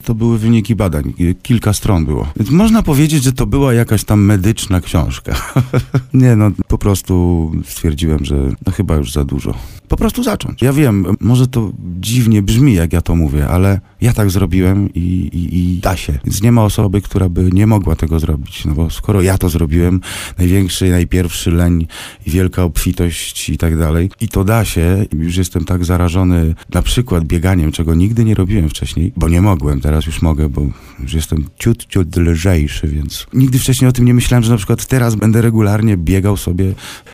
to były wyniki badań. Kilka stron było. Więc można powiedzieć, że to była jakaś tam medyczna książka. Nie, no po prostu stwierdziłem, że no chyba już za dużo. Po prostu zacząć. Ja wiem, może to dziwnie brzmi, jak ja to mówię, ale ja tak zrobiłem i da się. Więc nie ma osoby, która by nie mogła tego zrobić. No bo skoro ja to zrobiłem, najpierwszy leń i wielka obfitość i tak dalej. I to da się. Już jestem tak zarażony na przykład bieganiem, czego nigdy nie robiłem wcześniej, bo nie mogłem. Teraz już mogę, bo już jestem ciut lżejszy, więc nigdy wcześniej o tym nie myślałem, że na przykład teraz będę regularnie biegał sobie